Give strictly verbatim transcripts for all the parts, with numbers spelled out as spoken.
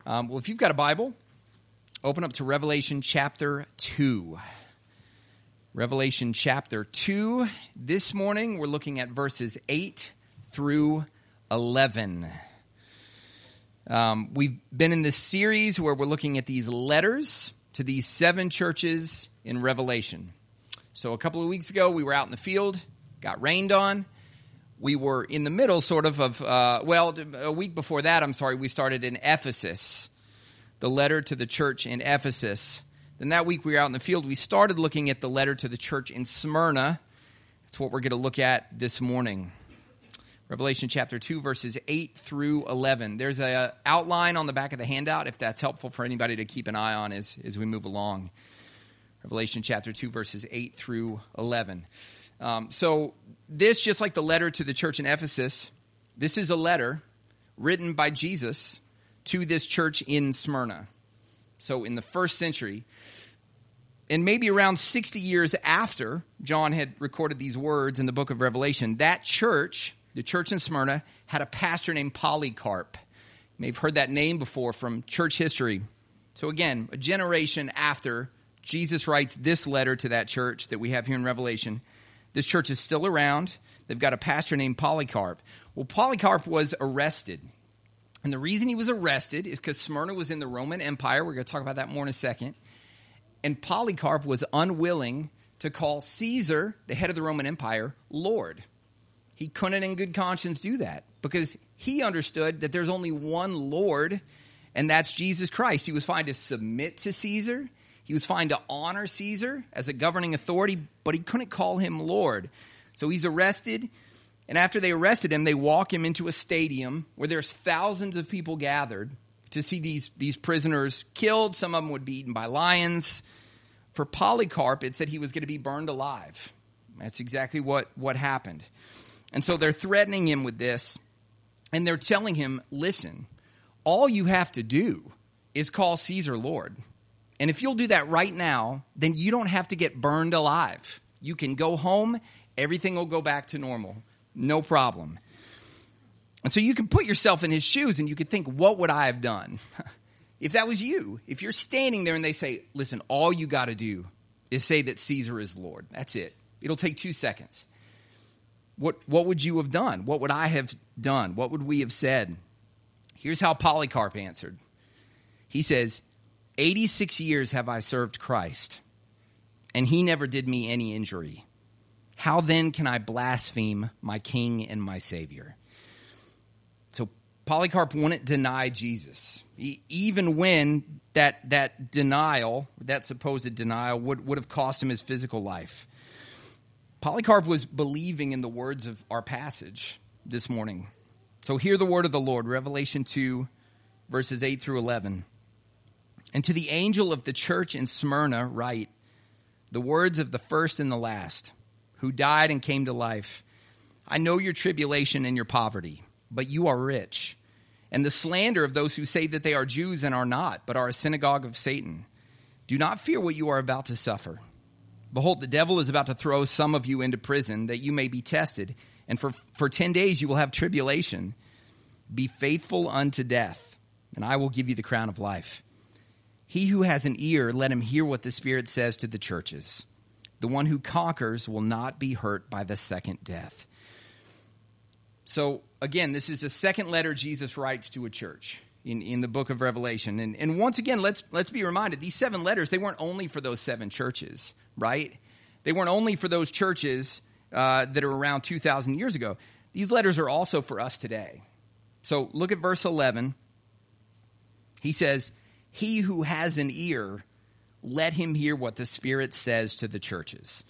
Um, well, if you've got a Bible, open up to Revelation chapter two. Revelation chapter two. This morning, we're looking at verses eight through eleven. Um, we've been in this series where we're looking at these letters to these seven churches in Revelation. So a couple of weeks ago, we were out in the field, got rained on. We were in the middle, sort of, of uh, well, a week before that, I'm sorry, we started in Ephesus, the letter to the church in Ephesus. Then that week we were out in the field, we started looking at the letter to the church in Smyrna. That's what we're going to look at this morning. Revelation chapter two, verses eight through eleven. There's an outline on the back of the handout, if that's helpful for anybody to keep an eye on as, as we move along. Revelation chapter two, verses eight through eleven. Um, so this, just like the letter to the church in Ephesus, this is a letter written by Jesus to this church in Smyrna. So in the first century, and maybe around sixty years after John had recorded these words in the book of Revelation, that church, the church in Smyrna, had a pastor named Polycarp. You may have heard that name before from church history. So again, a generation after Jesus writes this letter to that church that we have here in Revelation. This church is still around. They've got a pastor named Polycarp. Well, Polycarp was arrested. And the reason he was arrested is because Smyrna was in the Roman Empire. We're going to talk about that more in a second. And Polycarp was unwilling to call Caesar, the head of the Roman Empire, Lord. He couldn't in good conscience do that because he understood that there's only one Lord, and that's Jesus Christ. He was fine to submit to Caesar. He was fine to honor Caesar as a governing authority, but he couldn't call him Lord. So he's arrested, and after they arrested him, they walk him into a stadium where there's thousands of people gathered to see these, these prisoners killed. Some of them would be eaten by lions. For Polycarp, it said he was going to be burned alive. That's exactly what, what happened. And so they're threatening him with this, and they're telling him, listen, all you have to do is call Caesar Lord. And if you'll do that right now, then you don't have to get burned alive. You can go home. Everything will go back to normal. No problem. And so you can put yourself in his shoes and you could think, what would I have done? If that was you, if you're standing there and they say, listen, all you got to do is say that Caesar is Lord. That's it. It'll take two seconds. What, what would you have done? What would I have done? What would we have said? Here's how Polycarp answered. He says, eighty-six years have I served Christ, and he never did me any injury. How then can I blaspheme my King and my Savior? So Polycarp wouldn't deny Jesus, he, even when that that denial, that supposed denial, would, would have cost him his physical life. Polycarp was believing in the words of our passage this morning. So hear the word of the Lord, Revelation two, verses eight through eleven. And to the angel of the church in Smyrna write, the words of the first and the last, who died and came to life. I know your tribulation and your poverty, but you are rich. And the slander of those who say that they are Jews and are not, but are a synagogue of Satan. Do not fear what you are about to suffer. Behold, the devil is about to throw some of you into prison, that you may be tested. And for, for ten days you will have tribulation. Be faithful unto death, and I will give you the crown of life. He who has an ear, let him hear what the Spirit says to the churches. The one who conquers will not be hurt by the second death. So, again, this is the second letter Jesus writes to a church in, in the book of Revelation. And, and once again, let's, let's be reminded, these seven letters, they weren't only for those seven churches, right? They weren't only for those churches uh, that are around two thousand years ago. These letters are also for us today. So, look at verse eleven. He says, he who has an ear, let him hear what the Spirit says to the churches.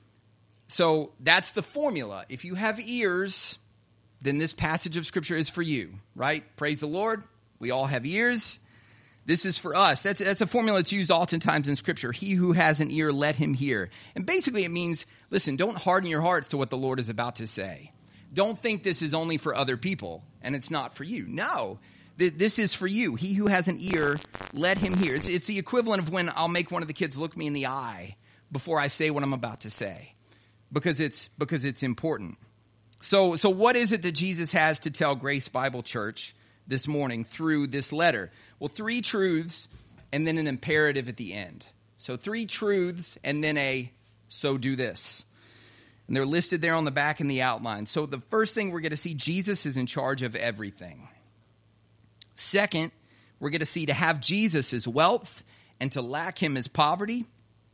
So that's the formula. If you have ears, then this passage of Scripture is for you, right? Praise the Lord. We all have ears. This is for us. That's, that's a formula that's used oftentimes in Scripture. He who has an ear, let him hear. And basically it means, listen, don't harden your hearts to what the Lord is about to say. Don't think this is only for other people and it's not for you. No. This is for you. He who has an ear, let him hear. It's, it's the equivalent of when I'll make one of the kids look me in the eye before I say what I'm about to say, because it's because it's important. So, so what is it that Jesus has to tell Grace Bible Church this morning through this letter? Well, three truths and then an imperative at the end. So three truths and then a so do this. And they're listed there on the back in the outline. So the first thing we're going to see, Jesus is in charge of everything. Second, we're going to see to have Jesus is wealth and to lack him is poverty.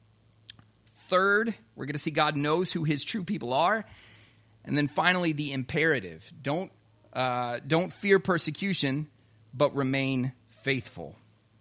Third, we're going to see God knows who his true people are. And then finally, the imperative. Don't, uh, don't fear persecution, but remain faithful.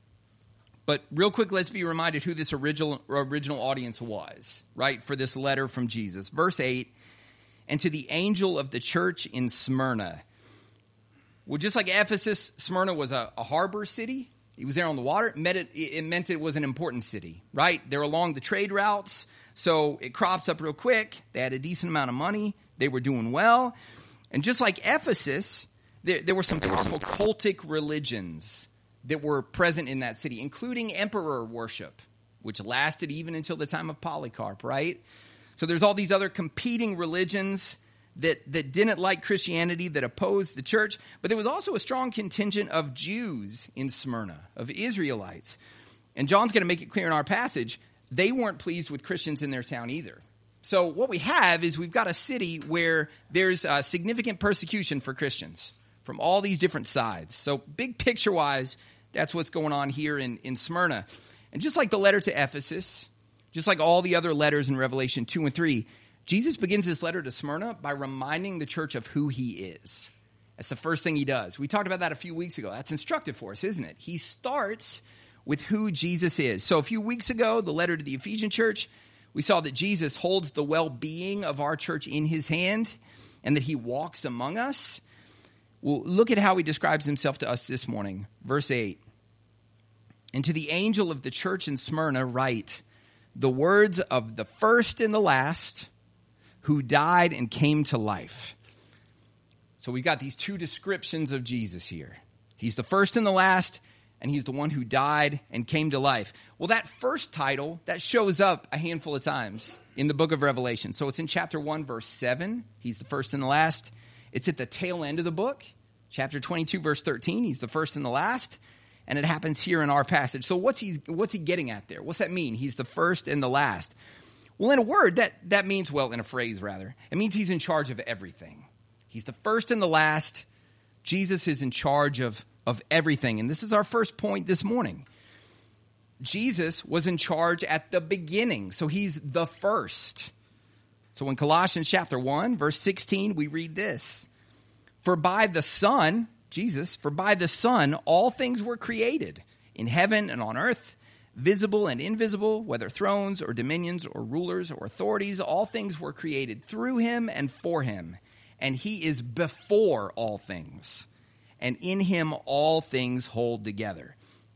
But real quick, let's be reminded who this original original audience was, right, for this letter from Jesus. Verse eight, and to the angel of the church in Smyrna. Well, just like Ephesus, Smyrna was a, a harbor city. It was there on the water. It meant it, it meant it was an important city, right? They're along the trade routes, so it crops up real quick. They had a decent amount of money. They were doing well. And just like Ephesus, there, there were some powerful cultic religions that were present in that city, including emperor worship, which lasted even until the time of Polycarp, right? So there's all these other competing religions that, that didn't like Christianity, that opposed the church. But there was also a strong contingent of Jews in Smyrna, of Israelites. And John's going to make it clear in our passage, they weren't pleased with Christians in their town either. So what we have is we've got a city where there's uh, significant persecution for Christians from all these different sides. So big picture-wise, that's what's going on here in, in Smyrna. And just like the letter to Ephesus, just like all the other letters in Revelation two and three, Jesus begins this letter to Smyrna by reminding the church of who he is. That's the first thing he does. We talked about that a few weeks ago. That's instructive for us, isn't it? He starts with who Jesus is. So a few weeks ago, the letter to the Ephesian church, we saw that Jesus holds the well-being of our church in his hand and that he walks among us. Well, look at how he describes himself to us this morning. Verse eight. And to the angel of the church in Smyrna write, the words of the first and the last who died and came to life. So we've got these two descriptions of Jesus here. He's the first and the last, and he's the one who died and came to life. Well, that first title, that shows up a handful of times in the book of Revelation. So it's in chapter one, verse seven. He's the first and the last. It's at the tail end of the book. Chapter twenty-two, verse thirteen. He's the first and the last. And it happens here in our passage. So what's he, what's he getting at there? What's that mean? He's the first and the last. Well, in a word, that, that means, well, in a phrase rather, it means he's in charge of everything. He's the first and the last. Jesus is in charge of of everything. And this is our first point this morning. Jesus was in charge at the beginning. So he's the first. So in Colossians chapter one, verse sixteen, we read this. For by the Son, Jesus, for by the Son, all things were created in heaven and on earth, visible and invisible, whether thrones or dominions or rulers or authorities, all things were created through him and for him. And he is before all things. And in him all things hold together.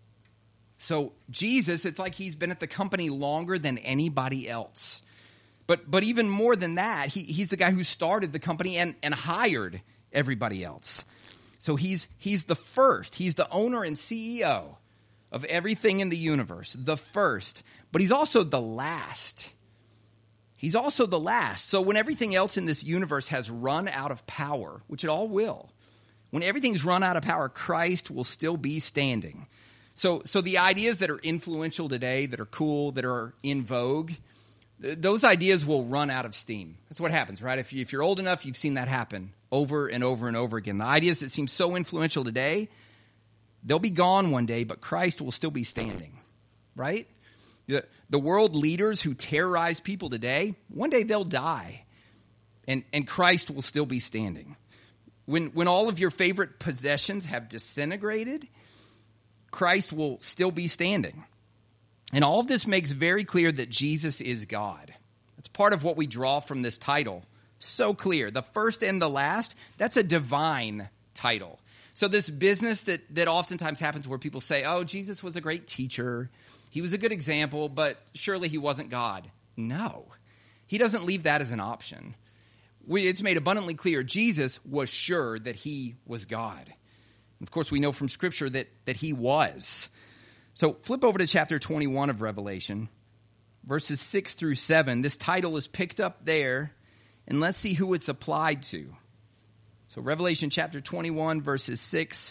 So Jesus, it's like he's been at the company longer than anybody else. But but even more than that, he, he's the guy who started the company and, and hired everybody else. So he's he's the first. He's the owner and C E O of everything in the universe. The first. But he's also the last. He's also the last. So when everything else in this universe has run out of power, which it all will, when everything's run out of power, Christ will still be standing. So, so the ideas that are influential today, that are cool, that are in vogue, th- those ideas will run out of steam. That's what happens, right? If, you, if you're old enough, you've seen that happen over and over and over again. The ideas that seem so influential today, they'll be gone one day, but Christ will still be standing, right? The, the world leaders who terrorize people today, one day they'll die, and, and Christ will still be standing. When when all of your favorite possessions have disintegrated, Christ will still be standing. And all of this makes very clear that Jesus is God. That's part of what we draw from this title. So clear. The first and the last, that's a divine title. So this business that, that oftentimes happens where people say, oh, Jesus was a great teacher. He was a good example, but surely he wasn't God. No. He doesn't leave that as an option. We, it's made abundantly clear Jesus was sure that he was God. Of course, we know from Scripture that, that he was. So flip over to chapter twenty-one of Revelation, verses six through seven. This title is picked up there, and let's see who it's applied to. So Revelation chapter twenty-one, verses six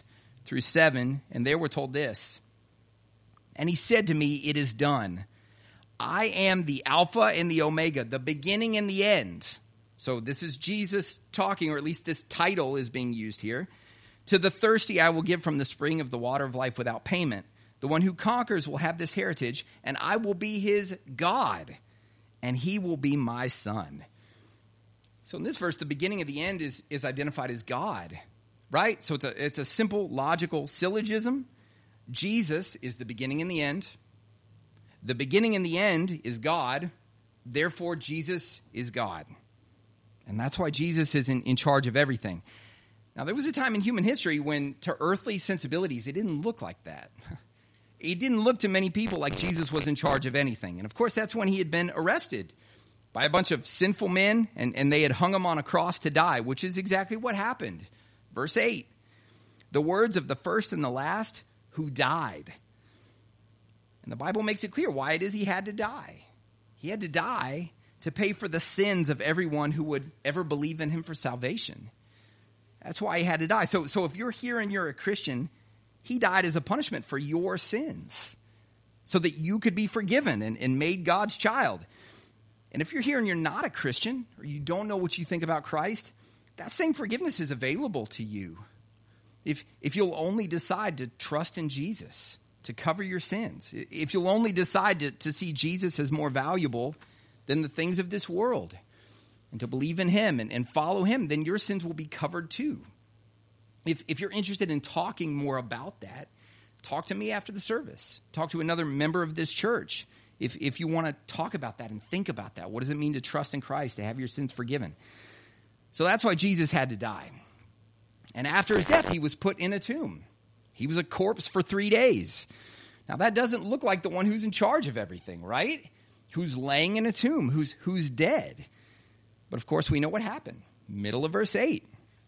through seven, and there we're told this. And he said to me, it is done. I am the Alpha and the Omega, the beginning and the end. So this is Jesus talking, or at least this title is being used here. To the thirsty I will give from the spring of the water of life without payment. The one who conquers will have this heritage, and I will be his God, and he will be my son. So in this verse, the beginning and the end is, is identified as God, right? So it's a, it's a simple, logical syllogism. Jesus is the beginning and the end. The beginning and the end is God. Therefore, Jesus is God. And that's why Jesus is in, in charge of everything. Now, there was a time in human history when, to earthly sensibilities, it didn't look like that. It didn't look to many people like Jesus was in charge of anything. And, of course, that's when he had been arrested by a bunch of sinful men, and, and they had hung him on a cross to die, which is exactly what happened. Verse eight, the words of the first and the last who died. And the Bible makes it clear why it is he had to die. He had to die to pay for the sins of everyone who would ever believe in him for salvation. That's why he had to die. So, so if you're here and you're a Christian, he died as a punishment for your sins so that you could be forgiven and, and made God's child. And if you're here and you're not a Christian, or you don't know what you think about Christ, that same forgiveness is available to you. If, if you'll only decide to trust in Jesus to cover your sins, if you'll only decide to, to see Jesus as more valuable than the things of this world, and to believe in him and, and follow him, then your sins will be covered too. If, if you're interested in talking more about that, talk to me after the service. Talk to another member of this church. If, if you want to talk about that and think about that, what does it mean to trust in Christ, to have your sins forgiven? So that's why Jesus had to die. And after his death, he was put in a tomb. He was a corpse for three days. Now, that doesn't look like the one who's in charge of everything, right? Who's laying in a tomb, who's, who's dead. But, of course, we know what happened. Middle of verse eight.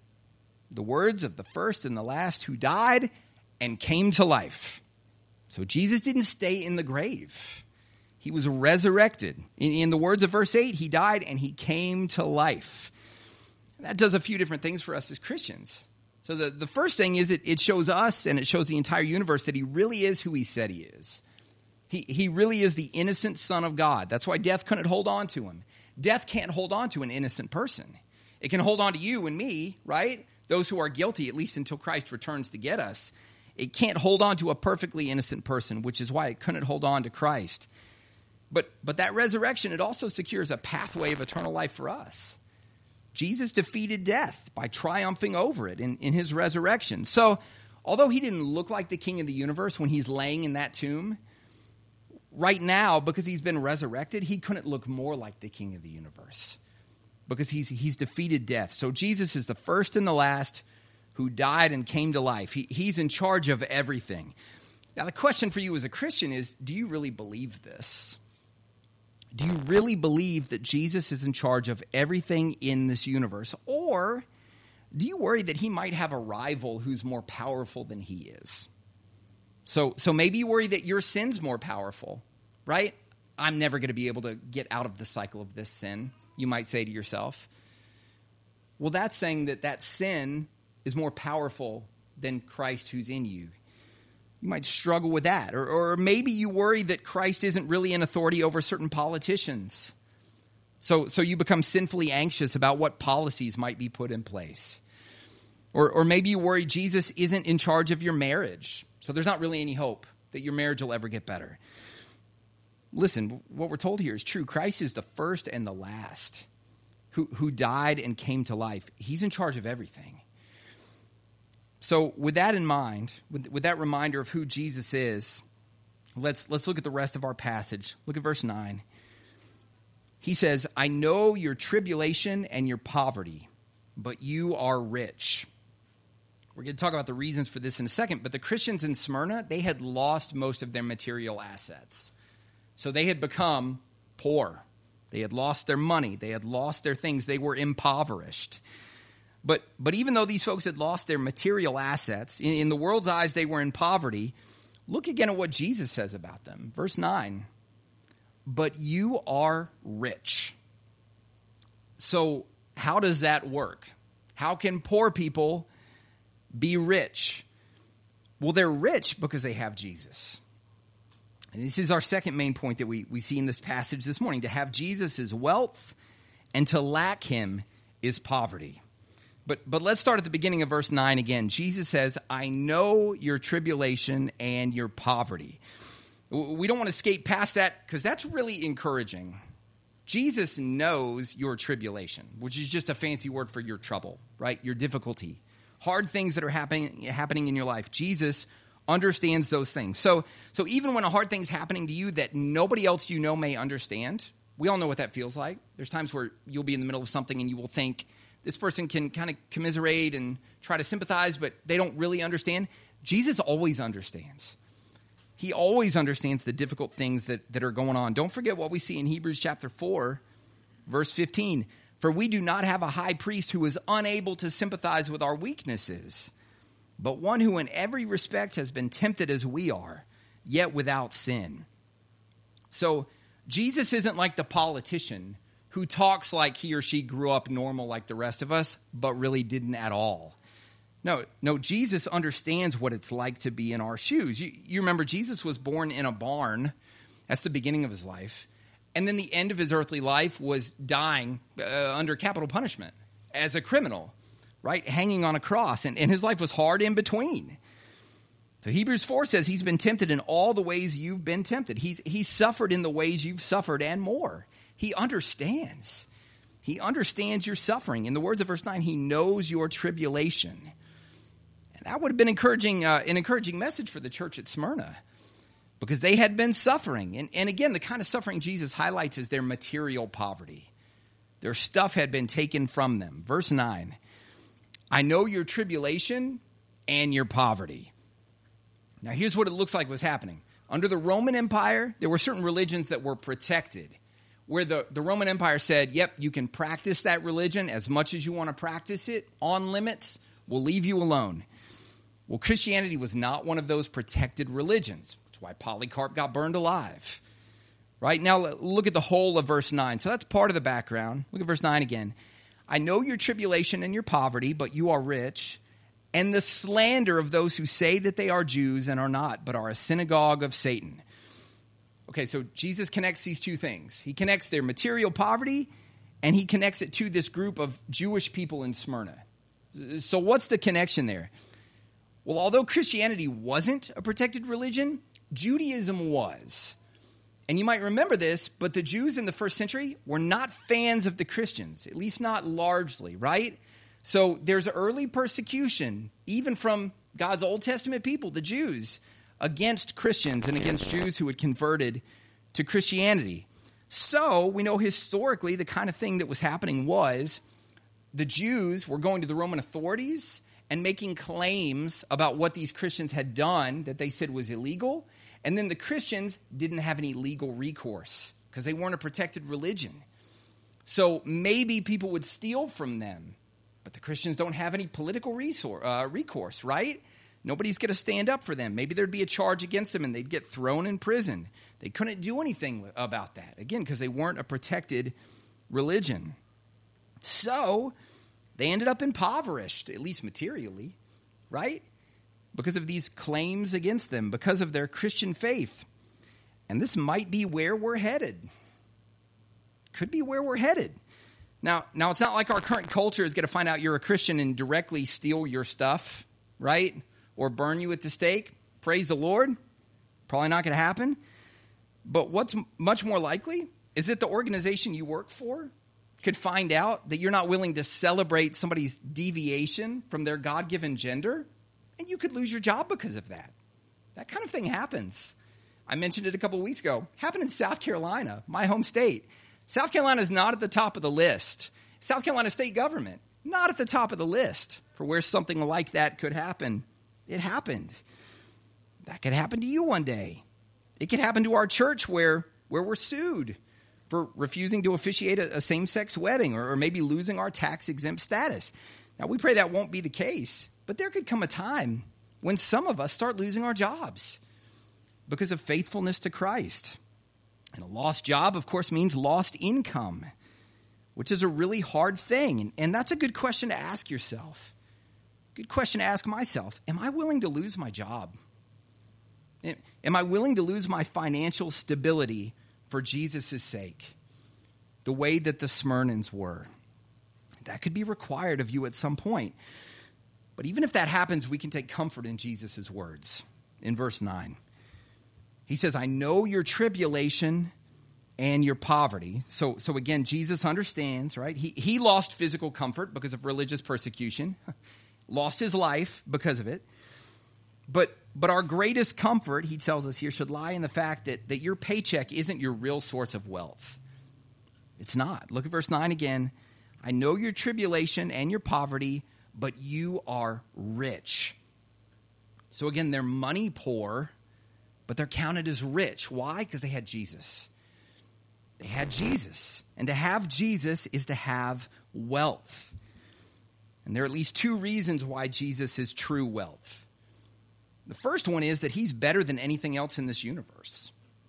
The words of the first and the last who died and came to life. So Jesus didn't stay in the grave. He was resurrected. In, in the words of verse eight, he died and he came to life. That does a few different things for us as Christians. So the, the first thing is it, it shows us and it shows the entire universe that he really is who he said he is. He, he really is the innocent Son of God. That's why death couldn't hold on to him. Death can't hold on to an innocent person. It can hold on to you and me, right? Those who are guilty, at least until Christ returns to get us. It can't hold on to a perfectly innocent person, which is why it couldn't hold on to Christ. But, but that resurrection, it also secures a pathway of eternal life for us. Jesus defeated death by triumphing over it in, in his resurrection. So, although he didn't look like the king of the universe when he's laying in that tomb, right now, because he's been resurrected, he couldn't look more like the king of the universe because he's he's defeated death. So Jesus is the first and the last who died and came to life. He, he's in charge of everything. Now, the question for you as a Christian is, do you really believe this? Do you really believe that Jesus is in charge of everything in this universe? Or do you worry that he might have a rival who's more powerful than he is? So, so maybe you worry that your sin's more powerful, right? I'm never going to be able to get out of the cycle of this sin, you might say to yourself. Well, that's saying that that sin is more powerful than Christ who's in you. You might struggle with that. Or, or maybe you worry that Christ isn't really in authority over certain politicians. So, so you become sinfully anxious about what policies might be put in place. Or, or maybe you worry Jesus isn't in charge of your marriage. So there's not really any hope that your marriage will ever get better. Listen, what we're told here is true. Christ is the first and the last who, who died and came to life. He's in charge of everything. So with that in mind, with, with that reminder of who Jesus is, let's, let's look at the rest of our passage. Look at verse nine. He says, I know your tribulation and your poverty, but you are rich. We're going to talk about the reasons for this in a second, but the Christians in Smyrna, they had lost most of their material assets. So they had become poor. They had lost their money. They had lost their things. They were impoverished. But but even though these folks had lost their material assets, in, in the world's eyes they were in poverty, look again at what Jesus says about them. Verse nine, but you are rich. So how does that work? How can poor people be rich? Well, they're rich because they have Jesus. And this is our second main point that we, we see in this passage this morning. To have Jesus is wealth, and to lack him is poverty. But but let's start at the beginning of verse nine again. Jesus says, I know your tribulation and your poverty. We don't want to skate past that because that's really encouraging. Jesus knows your tribulation, which is just a fancy word for your trouble, right? Your difficulty. Hard things that are happening happening in your life. Jesus understands those things. So, so even when a hard thing's happening to you that nobody else you know may understand, we all know what that feels like. There's times where you'll be in the middle of something and you will think, this person can kind of commiserate and try to sympathize, but they don't really understand. Jesus always understands. He always understands the difficult things that, that are going on. Don't forget what we see in Hebrews chapter four, verse fifteen. For we do not have a high priest who is unable to sympathize with our weaknesses, but one who in every respect has been tempted as we are, yet without sin. So Jesus isn't like the politician who talks like he or she grew up normal like the rest of us, but really didn't at all. No, no, Jesus understands what it's like to be in our shoes. You, you remember Jesus was born in a barn. That's the beginning of his life. And then the end of his earthly life was dying uh, under capital punishment as a criminal, right? Hanging on a cross. And, and his life was hard in between. So Hebrews four says he's been tempted in all the ways you've been tempted. He's, he's suffered in the ways you've suffered and more. He understands. He understands your suffering. In the words of verse nine, he knows your tribulation. And that would have been encouraging, uh, an encouraging message for the church at Smyrna, because they had been suffering. And, and again, the kind of suffering Jesus highlights is their material poverty. Their stuff had been taken from them. Verse nine, I know your tribulation and your poverty. Now, here's what it looks like was happening. Under the Roman Empire, there were certain religions that were protected, where the, the Roman Empire said, yep, you can practice that religion as much as you want to practice it, on limits, we'll leave you alone. Well, Christianity was not one of those protected religions. That's why Polycarp got burned alive. Right? Now, look at the whole of verse nine. So that's part of the background. Look at verse nine again. I know your tribulation and your poverty, but you are rich, and the slander of those who say that they are Jews and are not, but are a synagogue of Satan. Okay, so Jesus connects these two things. He connects their material poverty, and he connects it to this group of Jewish people in Smyrna. So what's the connection there? Well, although Christianity wasn't a protected religion, Judaism was. And you might remember this, but the Jews in the first century were not fans of the Christians, at least not largely, right? So there's early persecution, even from God's Old Testament people, the Jews, against Christians and against Jews who had converted to Christianity. So we know historically the kind of thing that was happening was the Jews were going to the Roman authorities and making claims about what these Christians had done that they said was illegal. And then the Christians didn't have any legal recourse because they weren't a protected religion. So maybe people would steal from them, but the Christians don't have any political resource, uh, recourse, right? Nobody's going to stand up for them. Maybe there'd be a charge against them and they'd get thrown in prison. They couldn't do anything about that, again, because they weren't a protected religion. So they ended up impoverished, at least materially, right? Because of these claims against them, because of their Christian faith. And this might be where we're headed. Could be where we're headed. Now, now it's not like our current culture is going to find out you're a Christian and directly steal your stuff, right? Or burn you at the stake. Praise the Lord. Probably not going to happen. But what's much more likely is that the organization you work for could find out that you're not willing to celebrate somebody's deviation from their God-given gender, and you could lose your job because of that. That kind of thing happens. I mentioned it a couple of weeks ago. Happened in South Carolina, my home state. South Carolina is not at the top of the list. South Carolina state government, not at the top of the list for where something like that could happen. It happened. That could happen to you one day. It could happen to our church where, where we're sued for refusing to officiate a, a same-sex wedding or, or maybe losing our tax-exempt status. Now, we pray that won't be the case, but there could come a time when some of us start losing our jobs because of faithfulness to Christ. And a lost job, of course, means lost income, which is a really hard thing. And, and that's a good question to ask yourself. good question to ask myself. Am I willing to lose my job? Am I willing to lose my financial stability for Jesus' sake, the way that the Smyrnans were? That could be required of you at some point. But even if that happens, we can take comfort in Jesus' words. In verse nine, he says, I know your tribulation and your poverty. So, so again, Jesus understands, right? He, he lost physical comfort because of religious persecution, lost his life because of it. But but our greatest comfort, he tells us here, should lie in the fact that, that your paycheck isn't your real source of wealth. It's not. Look at verse nine again. I know your tribulation and your poverty, but you are rich. So again, they're money poor, but they're counted as rich. Why? Because they had Jesus. They had Jesus. And to have Jesus is to have wealth. And there are at least two reasons why Jesus is true wealth. The first one is that he's better than anything else in this universe.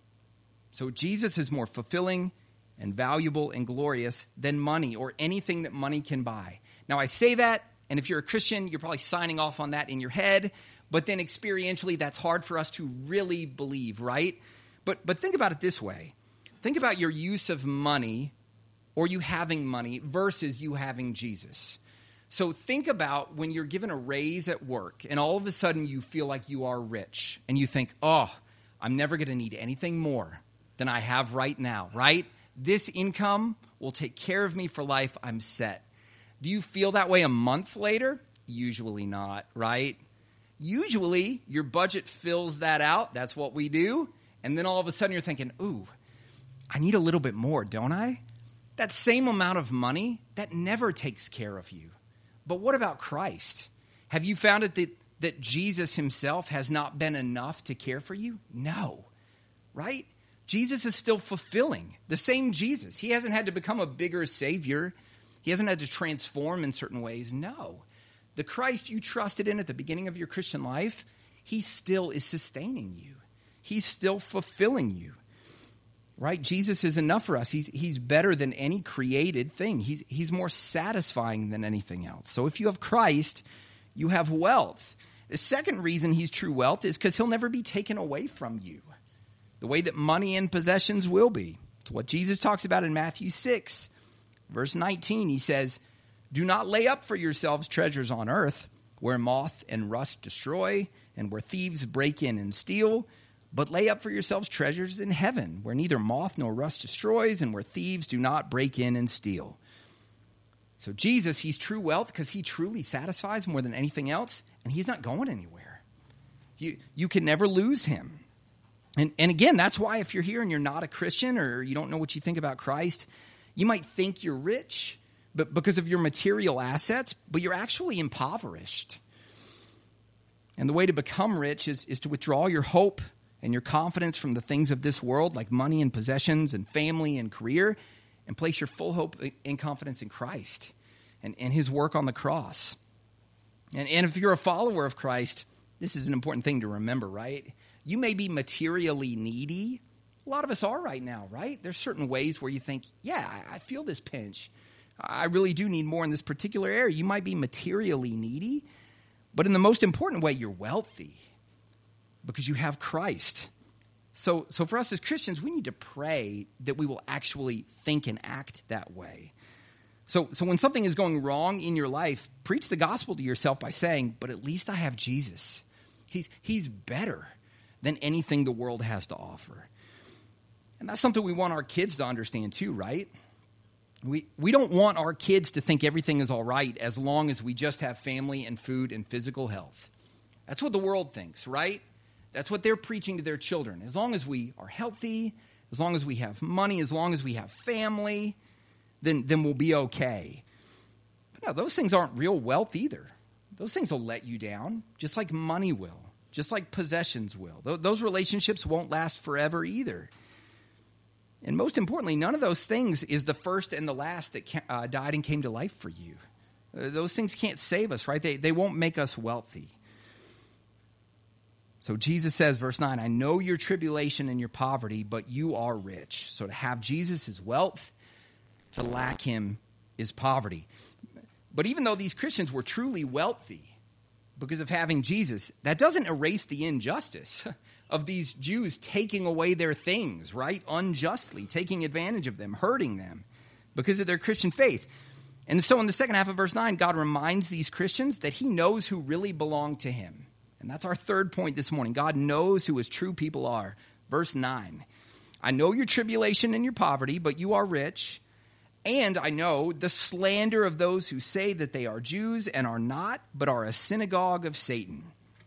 So Jesus is more fulfilling and valuable and glorious than money or anything that money can buy. Now, I say that, and if you're a Christian, you're probably signing off on that in your head, but then experientially, that's hard for us to really believe, right? But but think about it this way. Think about your use of money or you having money versus you having Jesus. So think about when you're given a raise at work and all of a sudden you feel like you are rich and you think, oh, I'm never going to need anything more than I have right now, right? This income will take care of me for life. I'm set. Do you feel that way a month later? Usually not, right? Usually your budget fills that out. That's what we do. And then all of a sudden you're thinking, ooh, I need a little bit more, don't I? That same amount of money, that never takes care of you. But what about Christ? Have you found it that, that Jesus himself has not been enough to care for you? No, right? Jesus is still fulfilling. The same Jesus. He hasn't had to become a bigger savior. He hasn't had to transform in certain ways. No. The Christ you trusted in at the beginning of your Christian life, he still is sustaining you. He's still fulfilling you. Right? Jesus is enough for us. He's he's better than any created thing. He's he's more satisfying than anything else. So if you have Christ, you have wealth. The second reason he's true wealth is because he'll never be taken away from you, the way that money and possessions will be. It's what Jesus talks about in Matthew six, verse nineteen. He says, do not lay up for yourselves treasures on earth, where moth and rust destroy, and where thieves break in and steal, but lay up for yourselves treasures in heaven, where neither moth nor rust destroys, and where thieves do not break in and steal. So Jesus, he's true wealth because he truly satisfies more than anything else, and he's not going anywhere. You, you can never lose him. And, and again, that's why if you're here and you're not a Christian or you don't know what you think about Christ, you might think you're rich but because of your material assets, but you're actually impoverished. And the way to become rich is, is to withdraw your hope and your confidence from the things of this world, like money and possessions and family and career, and place your full hope and confidence in Christ and, and his work on the cross. And, and if you're a follower of Christ, this is an important thing to remember, right? You may be materially needy. A lot of us are right now, right? There's certain ways where you think, yeah, I feel this pinch. I really do need more in this particular area. You might be materially needy, but in the most important way, you're wealthy because you have Christ. So, so for us as Christians, we need to pray that we will actually think and act that way. So, so when something is going wrong in your life, preach the gospel to yourself by saying, but at least I have Jesus. He's, he's better than anything the world has to offer. And that's something we want our kids to understand too, right? We we don't want our kids to think everything is all right as long as we just have family and food and physical health. That's what the world thinks, right? That's what they're preaching to their children. As long as we are healthy, as long as we have money, as long as we have family, then, then we'll be okay. But no, those things aren't real wealth either. Those things will let you down, just like money will, just like possessions will. Those relationships won't last forever either. And most importantly, none of those things is the first and the last that uh, died and came to life for you. Uh, those things can't save us, right? They, they won't make us wealthy. So Jesus says, verse nine, I know your tribulation and your poverty, but you are rich. So to have Jesus is wealth, to lack him is poverty. But even though these Christians were truly wealthy, because of having Jesus, that doesn't erase the injustice of these Jews taking away their things, right? Unjustly, taking advantage of them, hurting them because of their Christian faith. And so in the second half of verse nine, God reminds these Christians that he knows who really belong to him. And that's our third point this morning. God knows who his true people are. Verse nine, I know your tribulation and your poverty, but you are rich. And I know the slander of those who say that they are Jews and are not, but are a synagogue of Satan.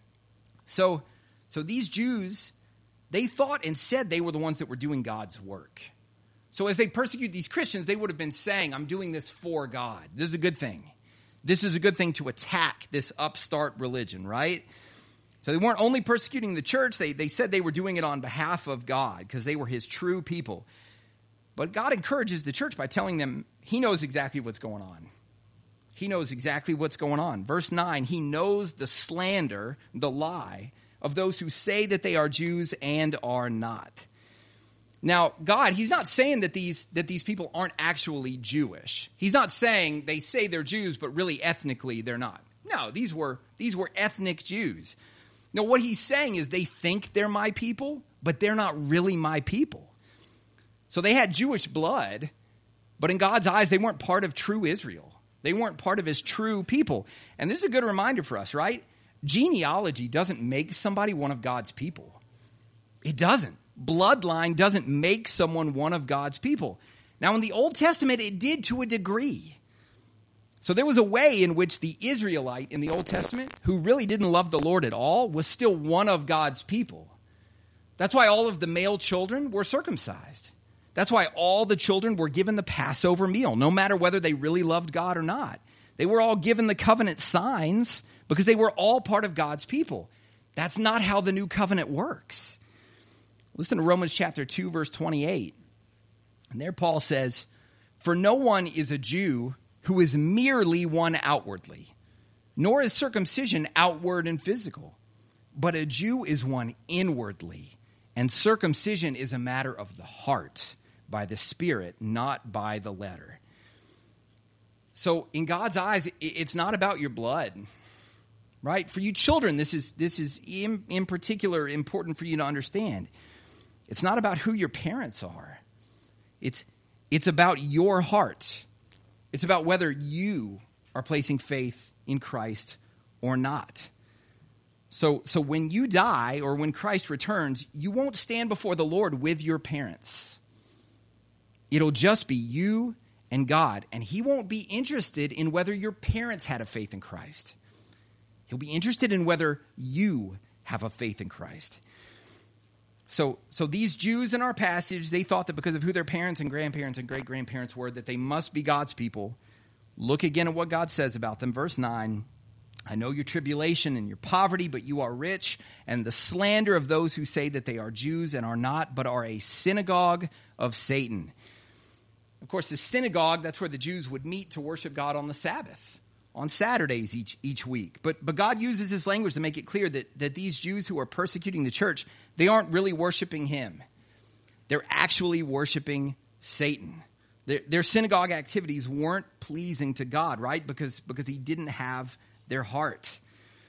So, so these Jews, they thought and said they were the ones that were doing God's work. So as they persecute these Christians, they would have been saying, I'm doing this for God. This is a good thing. This is a good thing to attack this upstart religion, right? So they weren't only persecuting the church, they, they said they were doing it on behalf of God because they were his true people. But God encourages the church by telling them he knows exactly what's going on. He knows exactly what's going on. Verse nine, he knows the slander, the lie of those who say that they are Jews and are not. Now, God, he's not saying that these that these people aren't actually Jewish. He's not saying they say they're Jews, but really ethnically they're not. No, these were these were ethnic Jews. No, what he's saying is they think they're my people, but they're not really my people. So they had Jewish blood, but in God's eyes, they weren't part of true Israel. They weren't part of his true people. And this is a good reminder for us, right? Genealogy doesn't make somebody one of God's people. It doesn't. Bloodline doesn't make someone one of God's people. Now, in the Old Testament, it did to a degree. So there was a way in which the Israelite in the Old Testament, who really didn't love the Lord at all, was still one of God's people. That's why all of the male children were circumcised. That's why all the children were given the Passover meal, no matter whether they really loved God or not. They were all given the covenant signs because they were all part of God's people. That's not how the new covenant works. Listen to Romans chapter two, verse twenty-eight. And there Paul says, for no one is a Jew who is merely one outwardly, nor is circumcision outward and physical, but a Jew is one inwardly, and circumcision is a matter of the heart, by the Spirit, not by the letter. So in God's eyes, it's not about your blood, right? For you children, this is this is in, in particular important for you to understand. It's not about who your parents are. It's it's about your heart. It's about whether you are placing faith in Christ or not. So, so when you die or when Christ returns, you won't stand before the Lord with your parents. It'll just be you and God, and he won't be interested in whether your parents had a faith in Christ. He'll be interested in whether you have a faith in Christ. So, so these Jews in our passage, they thought that because of who their parents and grandparents and great-grandparents were, that they must be God's people. Look again at what God says about them. Verse nine, I know your tribulation and your poverty, but you are rich, and the slander of those who say that they are Jews and are not, but are a synagogue of Satan. Of course, the synagogue, that's where the Jews would meet to worship God on the Sabbath, on Saturdays each each week. But but God uses his language to make it clear that, that these Jews who are persecuting the church, they aren't really worshiping him. They're actually worshiping Satan. Their, their synagogue activities weren't pleasing to God, right? Because, because he didn't have their heart.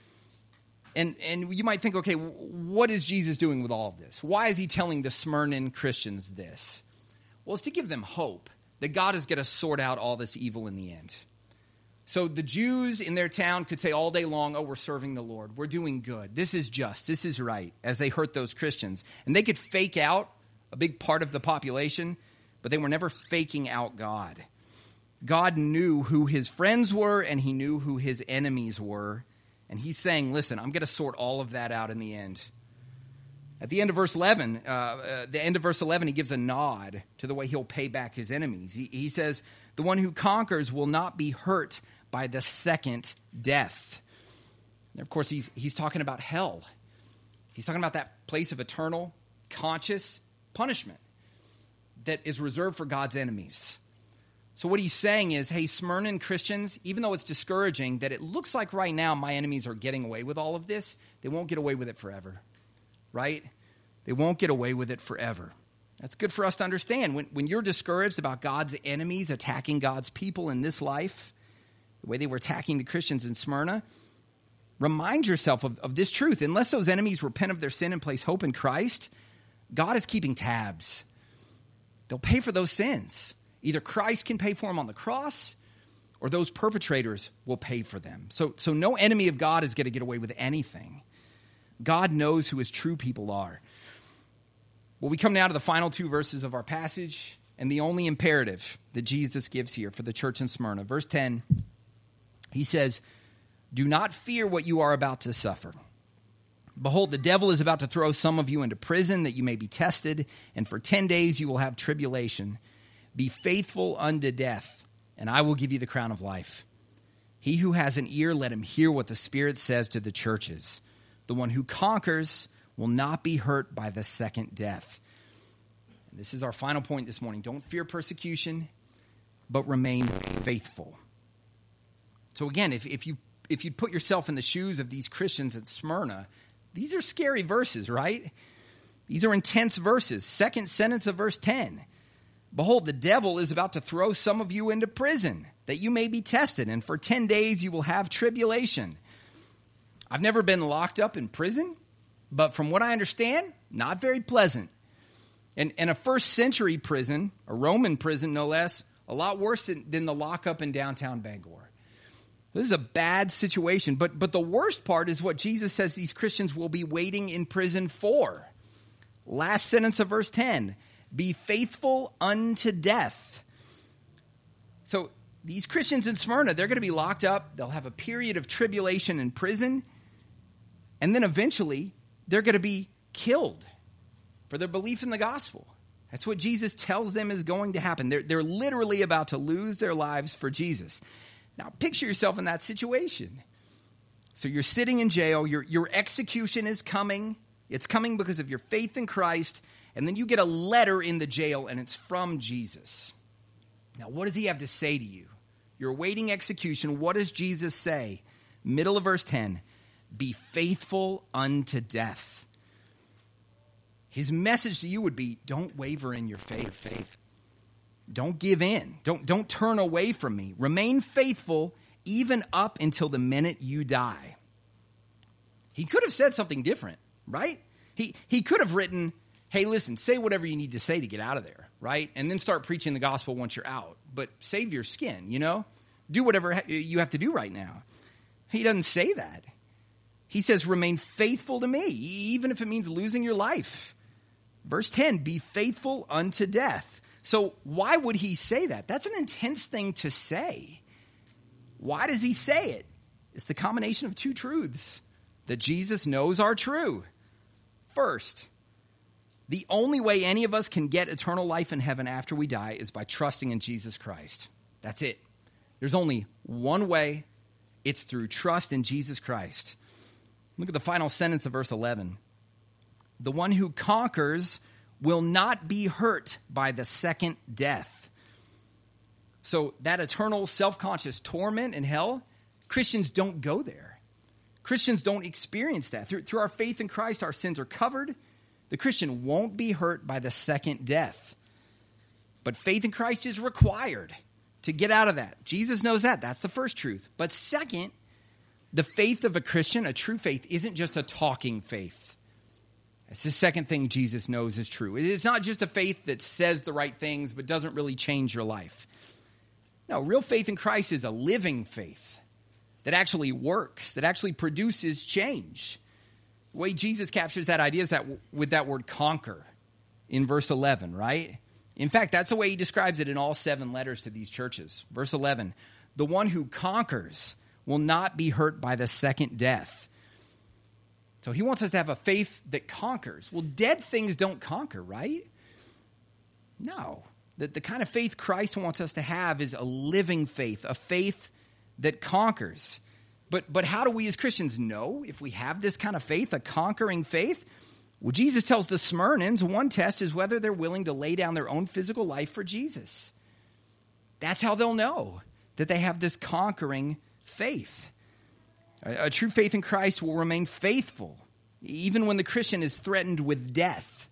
And and you might think, okay, what is Jesus doing with all of this? Why is he telling the Smyrnan Christians this? Well, it's to give them hope that God is going to sort out all this evil in the end. So the Jews in their town could say all day long, oh, we're serving the Lord. We're doing good. This is just. This is right, as they hurt those Christians. And they could fake out a big part of the population, but they were never faking out God. God knew who his friends were, and he knew who his enemies were. And he's saying, listen, I'm going to sort all of that out in the end. At the end of verse eleven, uh, uh, the end of verse eleven, he gives a nod to the way he'll pay back his enemies. He, he says, the one who conquers will not be hurt by the second death. And of course, he's he's talking about hell. He's talking about that place of eternal, conscious punishment that is reserved for God's enemies. So what he's saying is, hey, Smyrnan Christians, even though it's discouraging that it looks like right now my enemies are getting away with all of this, they won't get away with it forever, right? They won't get away with it forever. That's good for us to understand. When, when you're discouraged about God's enemies attacking God's people in this life, the way they were attacking the Christians in Smyrna, Remind yourself of, of this truth. Unless those enemies repent of their sin and place hope in Christ, God is keeping tabs. They'll pay for those sins. Either Christ can pay for them on the cross, or those perpetrators will pay for them. So, so no enemy of God is going to get away with anything. God knows who his true people are. Well, we come now to the final two verses of our passage and the only imperative that Jesus gives here for the church in Smyrna. Verse ten, he says, "Do not fear what you are about to suffer. Behold, the devil is about to throw some of you into prison that you may be tested, and for ten days you will have tribulation. Be faithful unto death, and I will give you the crown of life. He who has an ear, let him hear what the Spirit says to the churches. The one who conquers will not be hurt by the second death." And this is our final point this morning. Don't fear persecution, but remain faithful. So again, if, if you if you put yourself in the shoes of these Christians at Smyrna, these are scary verses, right? These are intense verses. Second sentence of verse ten. "Behold, the devil is about to throw some of you into prison, that you may be tested, and for ten days you will have tribulation." I've never been locked up in prison, but from what I understand, not very pleasant. And, and a first century prison, a Roman prison no less, a lot worse than, than the lockup in downtown Bangor. This is a bad situation, but, but the worst part is what Jesus says these Christians will be waiting in prison for. Last sentence of verse ten, "Be faithful unto death." So these Christians in Smyrna, they're going to be locked up. They'll have a period of tribulation in prison. And then eventually, they're going to be killed for their belief in the gospel. That's what Jesus tells them is going to happen. They're, they're literally about to lose their lives for Jesus. Now, picture yourself in that situation. So you're sitting in jail. Your, your execution is coming. It's coming because of your faith in Christ. And then you get a letter in the jail, and it's from Jesus. Now, what does he have to say to you? You're awaiting execution. What does Jesus say? Middle of verse ten, "Be faithful unto death." His message to you would be, don't waver in your faith. faith. Don't give in. Don't, don't turn away from me. Remain faithful even up until the minute you die. He could have said something different, right? He, he could have written, hey, listen, say whatever you need to say to get out of there, right? And then start preaching the gospel once you're out. But save your skin, you know? Do whatever you have to do right now. He doesn't say that. He says, remain faithful to me, even if it means losing your life. Verse ten, "Be faithful unto death." So why would he say that? That's an intense thing to say. Why does he say it? It's the combination of two truths that Jesus knows are true. First, the only way any of us can get eternal life in heaven after we die is by trusting in Jesus Christ. That's it. There's only one way. It's through trust in Jesus Christ. Look at the final sentence of verse eleven. "The one who conquers will not be hurt by the second death." So that eternal self-conscious torment in hell, Christians don't go there. Christians don't experience that. Through, through our faith in Christ, our sins are covered. The Christian won't be hurt by the second death. But faith in Christ is required to get out of that. Jesus knows that. That's the first truth. But second, the faith of a Christian, a true faith, isn't just a talking faith. It's the second thing Jesus knows is true. It's not just a faith that says the right things but doesn't really change your life. No, real faith in Christ is a living faith that actually works, that actually produces change. The way Jesus captures that idea is that with that word conquer in verse eleven, right? In fact, that's the way he describes it in all seven letters to these churches. Verse eleven, "The one who conquers will not be hurt by the second death." So he wants us to have a faith that conquers. Well, dead things don't conquer, right? No. The, the kind of faith Christ wants us to have is a living faith, a faith that conquers. But, but how do we as Christians know if we have this kind of faith, a conquering faith? Well, Jesus tells the Smyrnans one test is whether they're willing to lay down their own physical life for Jesus. That's how they'll know that they have this conquering faith. A, a true faith in Christ will remain faithful, even when the Christian is threatened with death.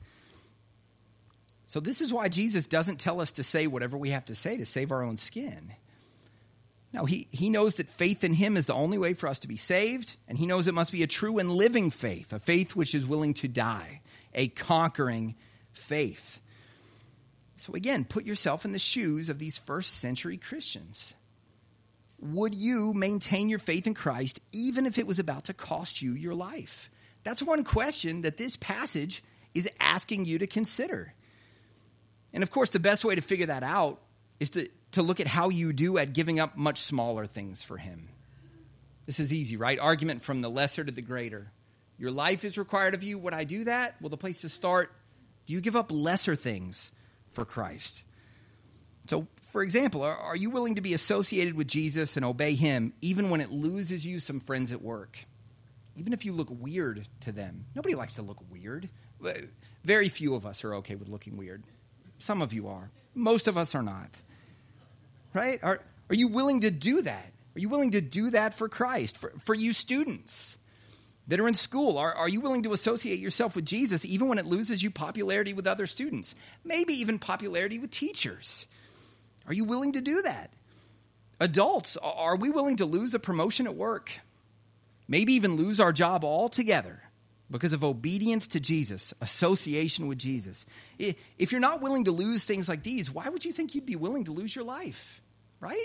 So this is why Jesus doesn't tell us to say whatever we have to say to save our own skin. No, he, he knows that faith in him is the only way for us to be saved, and he knows it must be a true and living faith, a faith which is willing to die, a conquering faith. So again, put yourself in the shoes of these first century Christians. Would you maintain your faith in Christ even if it was about to cost you your life? That's one question that this passage is asking you to consider. And of course, the best way to figure that out is to, to look at how you do at giving up much smaller things for him. This is easy, right? Argument from the lesser to the greater. Your life is required of you. Would I do that? Well, the place to start, do you give up lesser things for Christ? So, for example, are, are you willing to be associated with Jesus and obey him even when it loses you some friends at work? Even if you look weird to them. Nobody likes to look weird. Very few of us are okay with looking weird. Some of you are. Most of us are not. Right? Are, are you willing to do that? Are you willing to do that for Christ? For, for you students that are in school, are, are you willing to associate yourself with Jesus even when it loses you popularity with other students? Maybe even popularity with teachers. Are you willing to do that? Adults, are we willing to lose a promotion at work? Maybe even lose our job altogether because of obedience to Jesus, association with Jesus. If you're not willing to lose things like these, why would you think you'd be willing to lose your life? Right?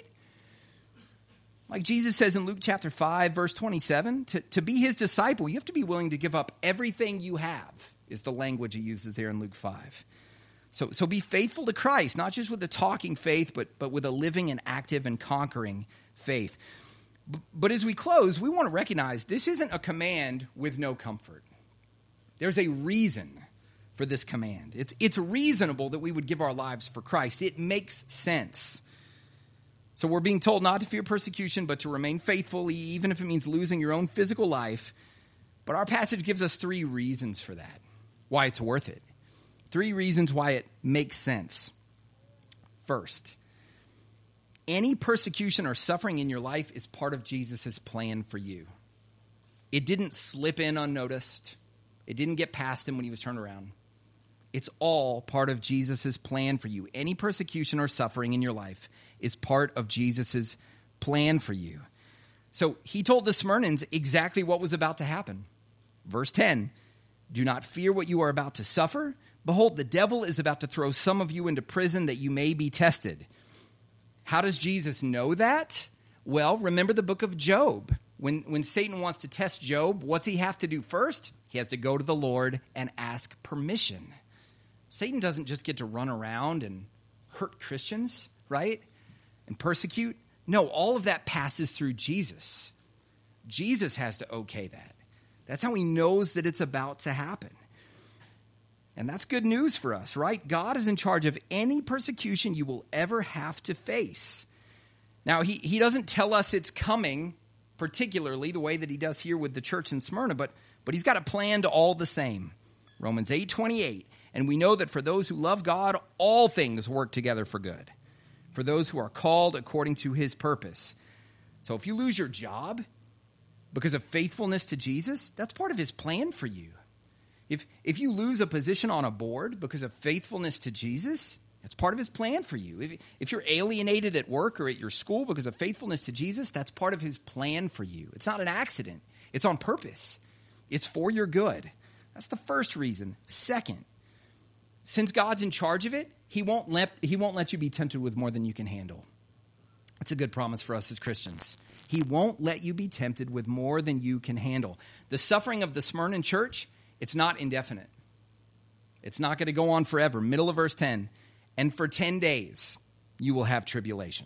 Like Jesus says in Luke chapter five, verse twenty-seven, to, to be his disciple, you have to be willing to give up everything you have, is the language he uses there in Luke five. So, so be faithful to Christ, not just with a talking faith, but, but with a living and active and conquering faith. B- but as we close, we want to recognize this isn't a command with no comfort. There's a reason for this command. It's, it's reasonable that we would give our lives for Christ. It makes sense. So we're being told not to fear persecution, but to remain faithful, even if it means losing your own physical life. But our passage gives us three reasons for that, why it's worth it. Three reasons why it makes sense. First, any persecution or suffering in your life is part of Jesus' plan for you. It didn't slip in unnoticed. It didn't get past him when he was turned around. It's all part of Jesus' plan for you. Any persecution or suffering in your life is part of Jesus' plan for you. So he told the Smyrnans exactly what was about to happen. Verse ten, do not fear what you are about to suffer. Behold, the devil is about to throw some of you into prison that you may be tested. How does Jesus know that? Well, remember the book of Job. When, when Satan wants to test Job, what's he have to do first? He has to go to the Lord and ask permission. Satan doesn't just get to run around and hurt Christians, right? And persecute. No, all of that passes through Jesus. Jesus has to okay that. That's how he knows that it's about to happen. And that's good news for us, right? God is in charge of any persecution you will ever have to face. Now, he, he doesn't tell us it's coming, particularly the way that he does here with the church in Smyrna, but, but he's got it planned all the same. Romans eight twenty-eight, and we know that for those who love God, all things work together for good, for those who are called according to his purpose. So if you lose your job because of faithfulness to Jesus, that's part of his plan for you. If if you lose a position on a board because of faithfulness to Jesus, that's part of his plan for you. If, if you're alienated at work or at your school because of faithfulness to Jesus, that's part of his plan for you. It's not an accident. It's on purpose. It's for your good. That's the first reason. Second, since God's in charge of it, he won't let, he won't let you be tempted with more than you can handle. That's a good promise for us as Christians. He won't let you be tempted with more than you can handle. The suffering of the Smyrna church, it's not indefinite. It's not going to go on forever. Middle of verse ten. And for ten days, you will have tribulation.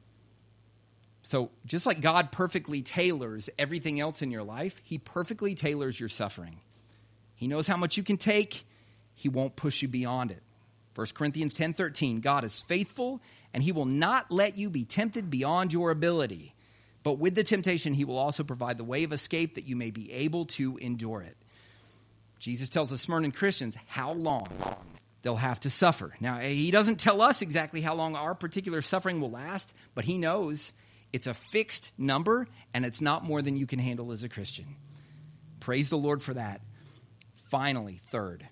So just like God perfectly tailors everything else in your life, he perfectly tailors your suffering. He knows how much you can take. He won't push you beyond it. First Corinthians ten thirteen, God is faithful, and he will not let you be tempted beyond your ability. But with the temptation, he will also provide the way of escape that you may be able to endure it. Jesus tells the Smyrna Christians how long they'll have to suffer. Now, he doesn't tell us exactly how long our particular suffering will last, but he knows it's a fixed number, and it's not more than you can handle as a Christian. Praise the Lord for that. Finally, third,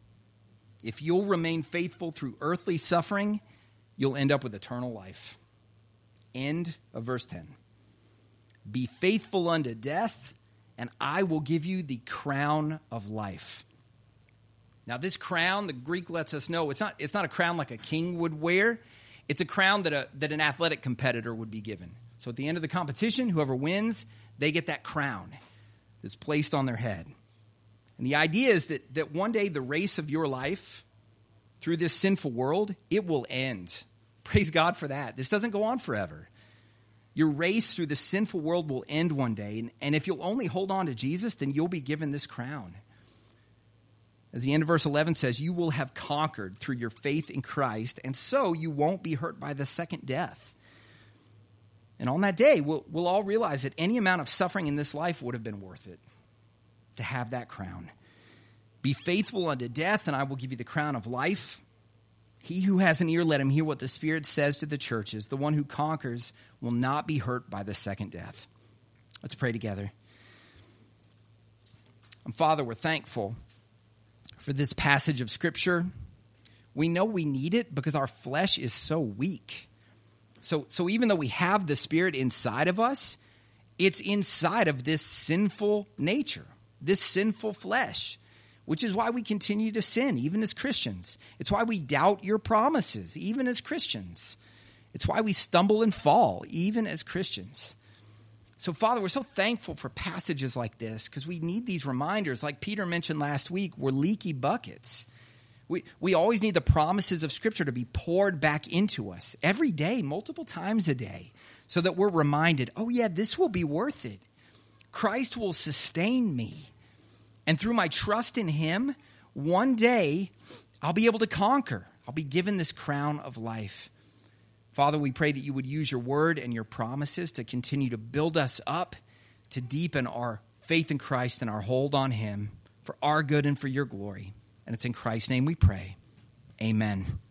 if you'll remain faithful through earthly suffering, you'll end up with eternal life. End of verse ten. Be faithful unto death, and I will give you the crown of life. Now, this crown, the Greek lets us know, it's not, it's not a crown like a king would wear. It's a crown that, a, that an athletic competitor would be given. So at the end of the competition, whoever wins, they get that crown that's placed on their head. And the idea is that, that one day the race of your life through this sinful world, it will end. Praise God for that. This doesn't go on forever. Your race through the sinful world will end one day. And, and if you'll only hold on to Jesus, then you'll be given this crown. As the end of verse eleven says, you will have conquered through your faith in Christ, and so you won't be hurt by the second death. And on that day, we'll, we'll all realize that any amount of suffering in this life would have been worth it to have that crown. Be faithful unto death, and I will give you the crown of life. He who has an ear, let him hear what the Spirit says to the churches. The one who conquers will not be hurt by the second death. Let's pray together. And Father, we're thankful for this passage of Scripture. We know we need it because our flesh is so weak. So, so even though we have the Spirit inside of us, it's inside of this sinful nature, this sinful flesh, which is why we continue to sin, even as Christians. It's why we doubt your promises, even as Christians. It's why we stumble and fall, even as Christians. So, Father, we're so thankful for passages like this because we need these reminders. Like Peter mentioned last week, we're leaky buckets. We, we always need the promises of Scripture to be poured back into us every day, multiple times a day, so that we're reminded, oh, yeah, this will be worth it. Christ will sustain me. And through my trust in him, one day I'll be able to conquer. I'll be given this crown of life. Father, we pray that you would use your word and your promises to continue to build us up, to deepen our faith in Christ and our hold on him for our good and for your glory. And it's in Christ's name we pray. Amen.